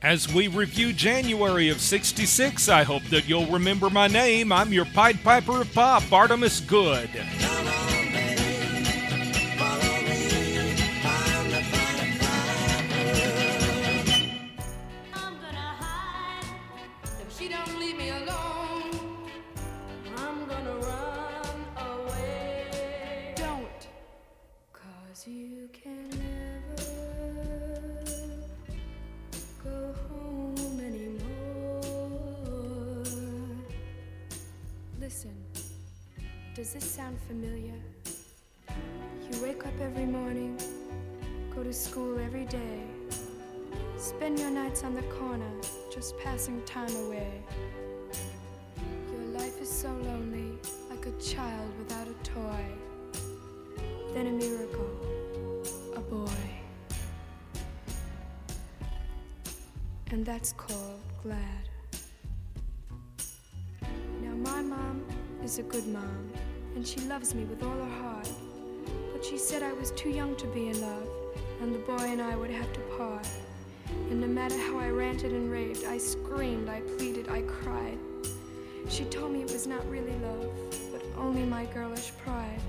As we review January of '66, I hope that you'll remember my name. I'm your Pied Piper of Pop, Artemus Good. You can never go home anymore. Listen, does this sound familiar? You wake up every morning, go to school every day, spend your nights on the corner, just passing time away. Your life is so lonely, like a child without a toy. Then a miracle. A boy. And that's called glad. Now my mom is a good mom, and she loves me with all her heart. But she said I was too young to be in love, and the boy and I would have to part. And no matter how I ranted and raved, I screamed, I pleaded, I cried. She told me it was not really love, but only my girlish pride.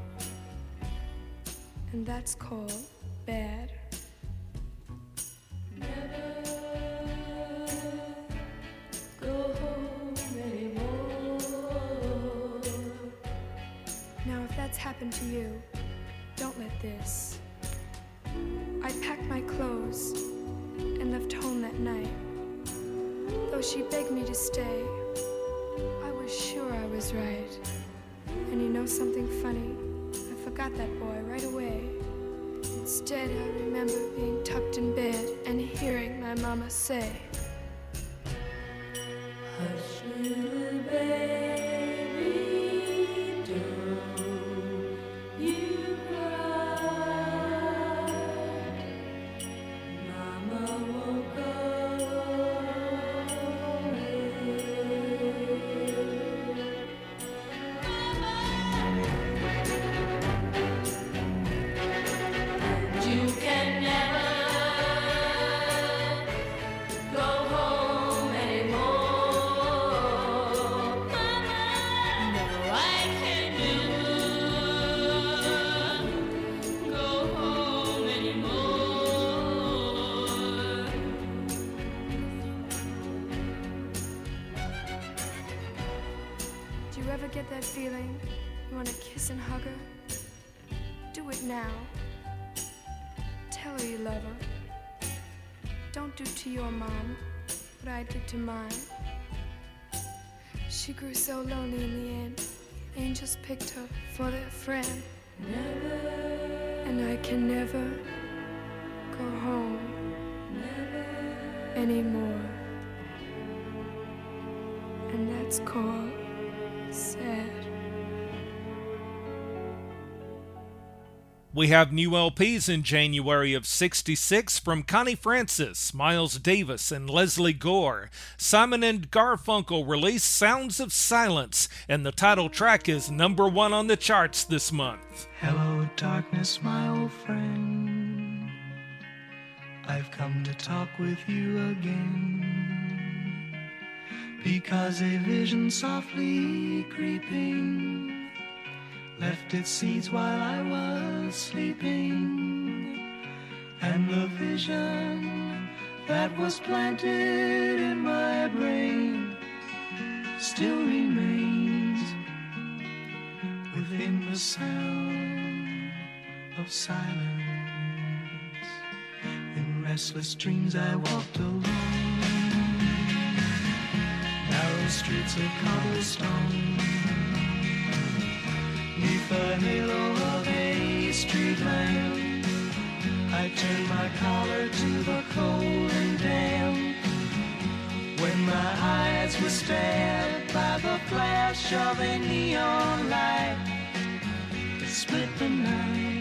And that's called bad. Never go home anymore. Now if that's happened to you, don't let this. I packed my clothes and left home that night. Though she begged me to stay, I was sure I was right. And you know something funny? I forgot that boy right away. Instead, I remember being tucked in bed and hearing my mama say, hush, little baby, don't you cry. Mama won't go away. You can never go home anymore. Mama, no, I can't never go home anymore. Do you ever get that feeling you want to kiss and hug her? Do it now. Tell her you love her. Don't do to your mom what I did to mine. She grew so lonely in the end. Angels picked her for their friend. Never. And I can never go home anymore. And that's called sad. We have new LPs in January of '66 from Connie Francis, Miles Davis, and Leslie Gore. Simon and Garfunkel released Sounds of Silence, and the title track is #1 on the charts this month. Hello, darkness, my old friend. I've come to talk with you again, because a vision softly creeping left its seeds while I was sleeping, and the vision that was planted in my brain still remains within the sound of silence. In restless dreams I walked alone, narrow streets of cobblestone, neath the halo of a street lamp. I turned my collar to the cold and damp, when my eyes were stabbed by the flash of a neon light that split the night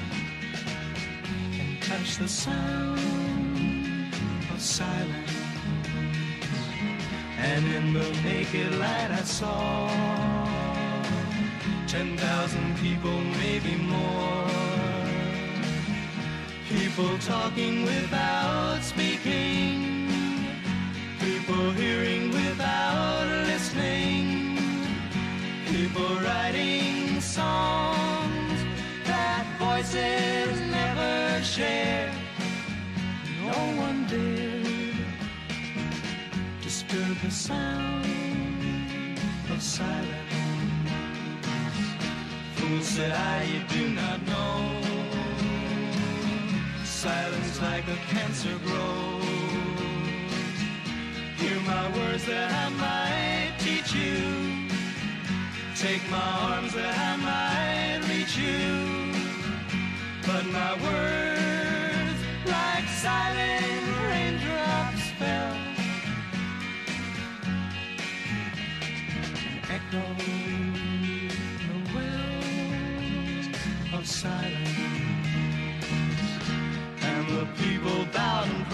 and touched the sound of silence. And in the naked light I saw 10,000 people, maybe more. People talking without speaking, the sound of silence. Fool, said I, you do not know. Silence like a cancer grows. Hear my words that I might teach you. Take my arms that I might reach you. But my words, like silent raindrops, fell. Echoed the wells of silence. And the people bowed and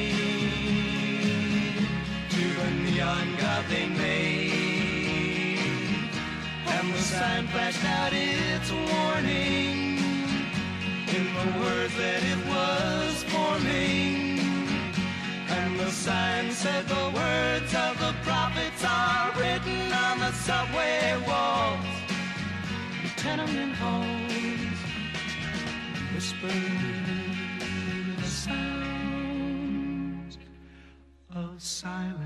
prayed to the neon god they made. And the sign flashed out its warning in the words that it was forming. And the sign said the words of the prophets are written on the subway walls, the tenement halls, whispered the sounds of silence.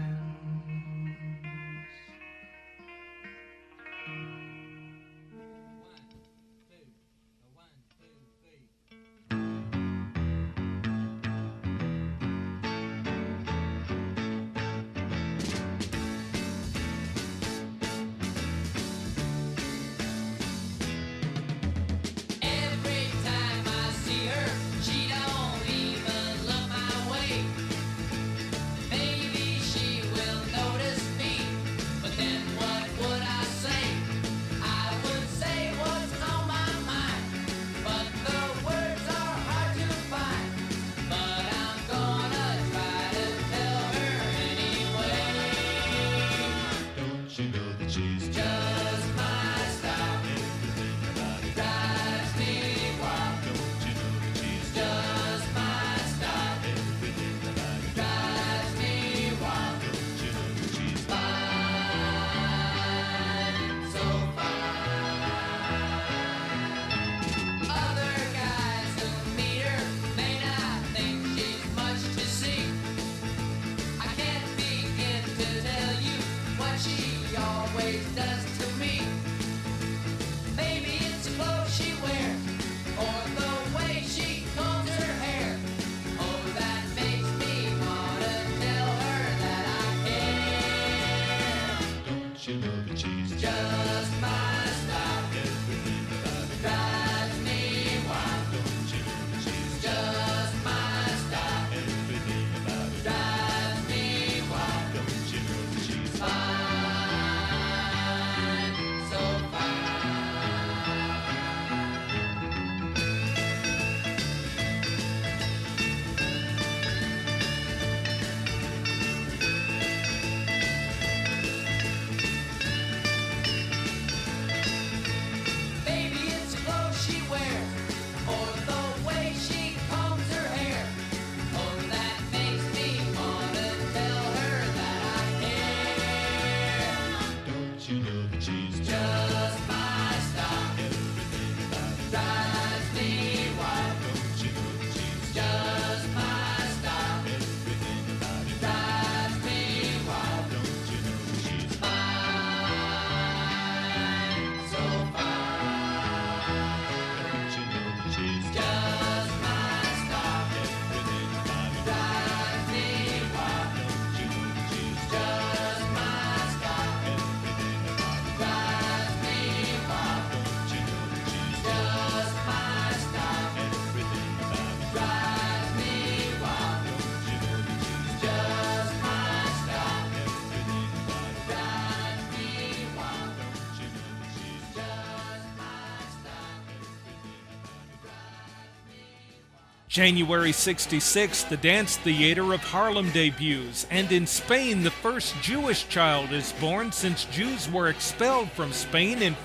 January 66, the Dance Theater of Harlem debuts, and in Spain the first Jewish child is born since Jews were expelled from Spain in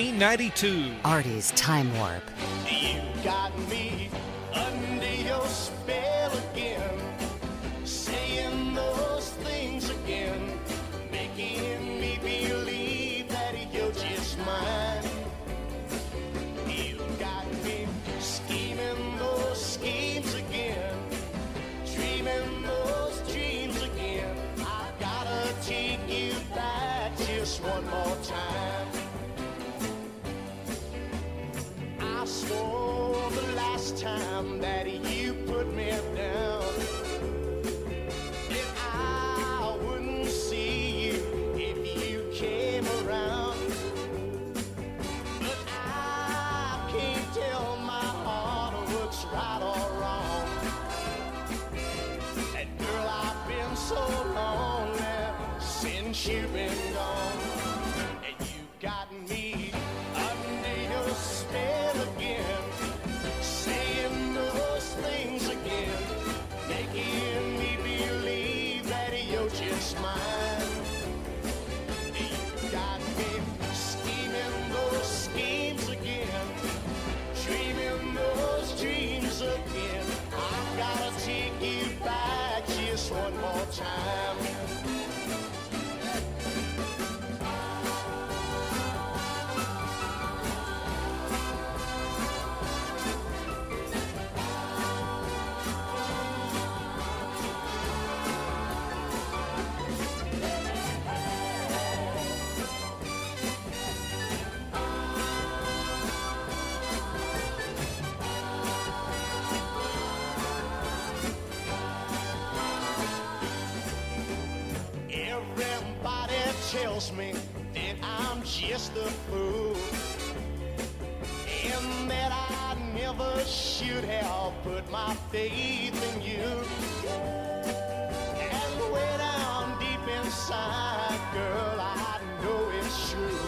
1492. Artie's Time Warp. You got me under your spell again, saying those things again, making me believe that you're just mine. You got me scheming those schemes again, dreaming those dreams again. I gotta take time that you put me down, then I wouldn't see you if you came around. But I can't tell my heart what's right or wrong. And girl, I've been so long now since you've been gone. And you got me under your spell again, saying those things again, making me believe that you're just mine. You got me scheming those schemes again, dreaming those dreams again. I've gotta take you back just one more time. Everybody tells me that I'm just a fool, and that I never should have put my faith in you. And way down deep inside, girl, I know it's true,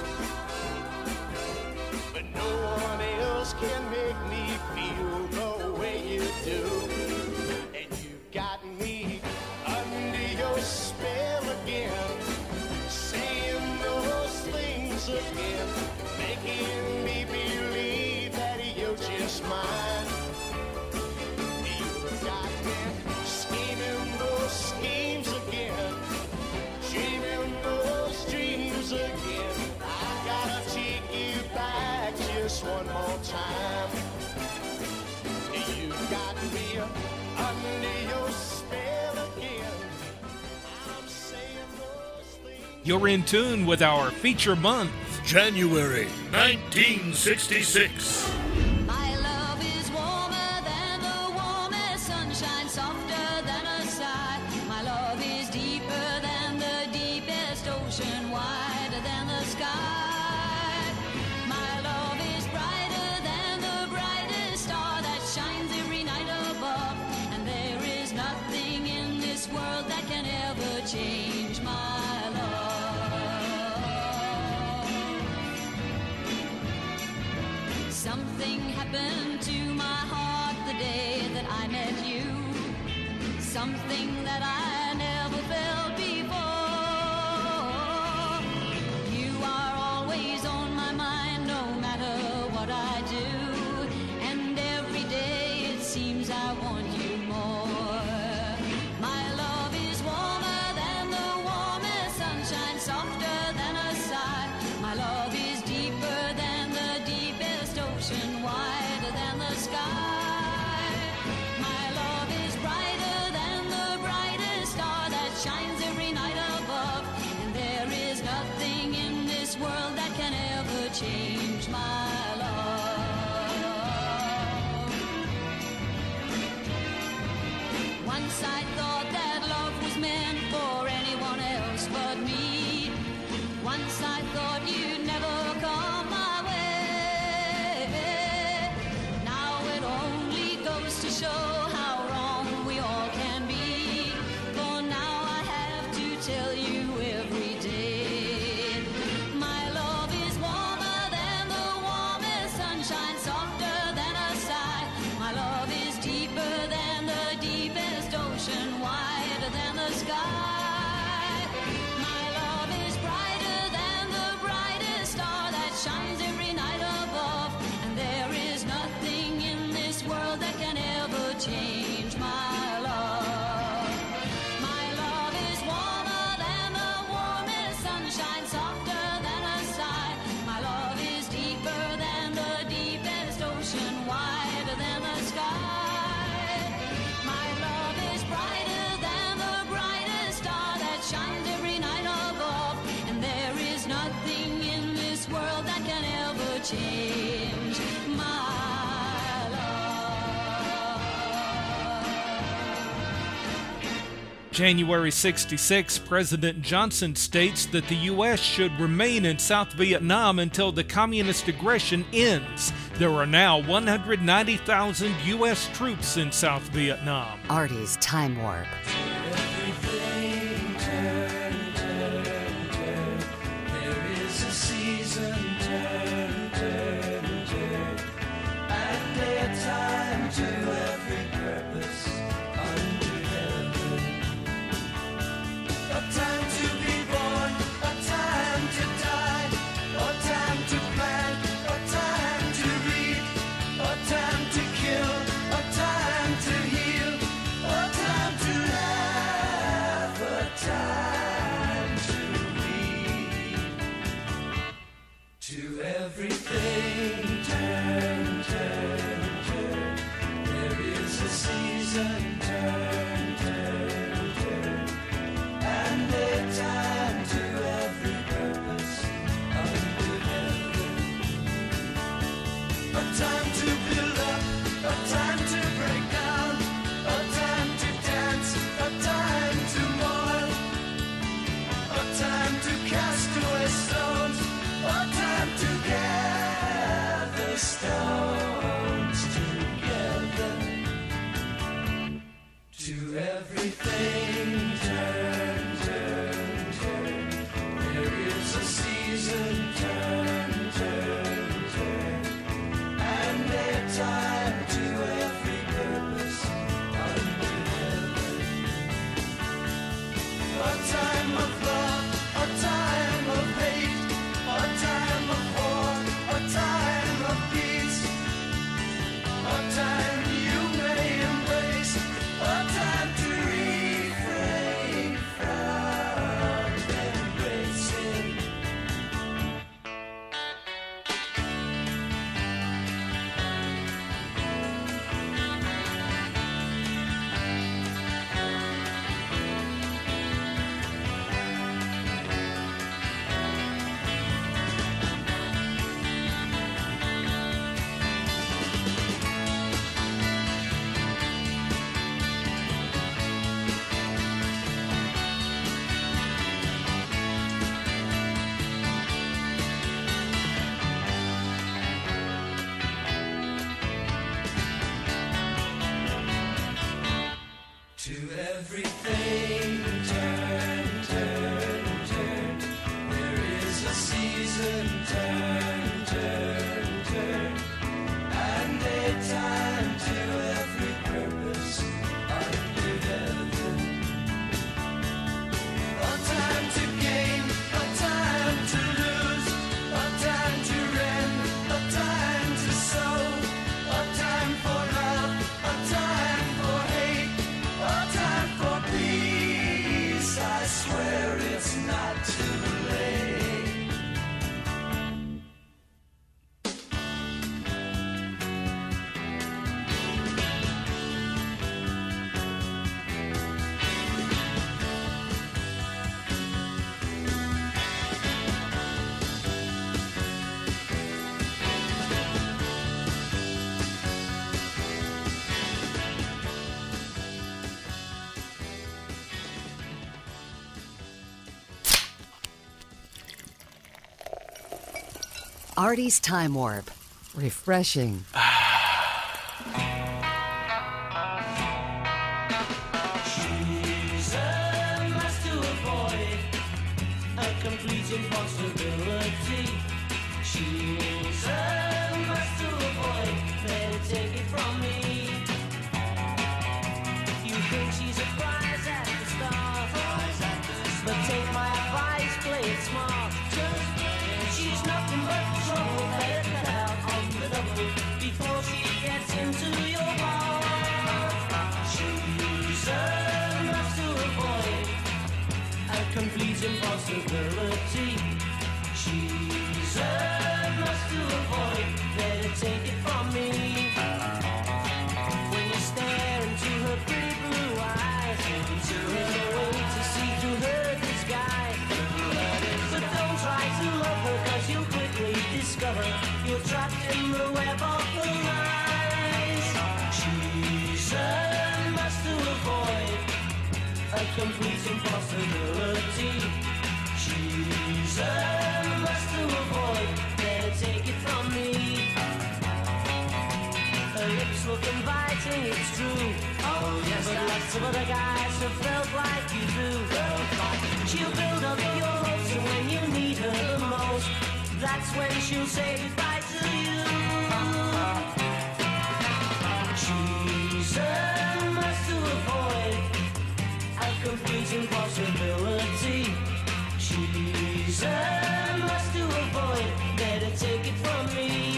but no one else can make me feel the way you do. And you got me under your spell again, saying those things again, making me believe that you're just mine. You got me scheming those schemes again, dreaming those dreams again. I gotta take you back just one more time. You got me under your spell again. I'm saying those things. You're in tune with our feature month. January 1966. My love is warmer than the warmest sunshine, softer than a sigh. My love is deeper than the deepest ocean, wider than the sky. My love is brighter than the brightest star that shines every night above. And there is nothing in this world that can ever change my love. Something happened to my heart the day that I met you. Something that I never felt before. You are always on my mind, no matter what I do. And every day it seems I want you more. My love is warmer than the warmest sunshine, softer than a sigh. My love is deeper than the deepest ocean, wider than the sky. My love is brighter than the brightest star that shines every night above. And there is nothing in this world that can ever change my love. Once I thought that love was meant for anyone else but me. Once I thought you'd never come my way. Now it only goes to show how wrong we all can be. For now I have to tell you every day. My love is warmer than the warmest sunshine, softer than a sigh. My love is deeper than the deepest ocean, wider than the sky. My love is brighter than the brightest star that shines every night above. And there is nothing in this world that can ever change my love. My love is warmer than the warmest sunshine, softer than a sigh. My love is deeper than the deepest ocean, wider than the sky. My love is brighter than the brightest star that shines every night above. And there is nothing in this world that can ever change my love. January 66, President Johnson states that the U.S. should remain in South Vietnam until the communist aggression ends. There are now 190,000 U.S. troops in South Vietnam. Artie's Time Warp. Everything turn, turn, turn. There is a season, turn, turn, turn. And a time to every purpose under heaven. A time to be born, a time to die, a time to plant, a time to reap, a time to kill, a time to heal, a time to laugh, a time to weep. To everything turn, turn, turn. There is a season, turn, turn, turn. And a time to every purpose under heaven. A time to build up, a time to break down, a time to dance, a time to mourn, a time to cast away stones, a time to gather stones together. To everything turn, turn, turn. There is a season, turn, turn, turn. And a time to every purpose under heaven. A time of love, a time of hate, a time of war, a time of peace, a time you may embrace, a time to refrain from embracing. To everything turn, turn, turn. There is a season, turn, turn, turn. And a time to every purpose under heaven. A time to gain, a time to lose, a time to rend, a time to sow, a time for love, a time for hate, a time for peace. I swear it's not too late. Artie's Time Warp. Refreshing. She's a must to avoid, a complete impossibility. She's a must to avoid, better take it from me. You think she's a prize at the start, but take my advice, play it smart. She's nothing but trouble, better cut out on the double before she gets into your heart. She's a must to avoid, a complete impossibility. She's a must to avoid, better take it from me. When you stare into her pretty blue eyes, there's a way to see through her disguise. But don't try to love her, 'cause you'll quickly discover you're trapped in the web of her lies. She's a must to avoid, a complete that's when she'll say goodbye to you. She's a must to avoid, a complete impossibility. She's a must to avoid, better take it from me.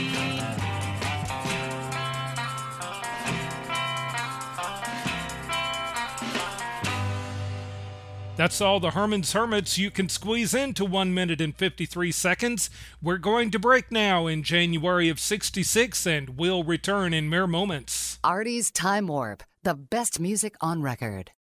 That's all the Herman's Hermits you can squeeze into 1 minute and 53 seconds. We're going to break now in January of 66, and we'll return in mere moments. Artie's Time Warp, the best music on record.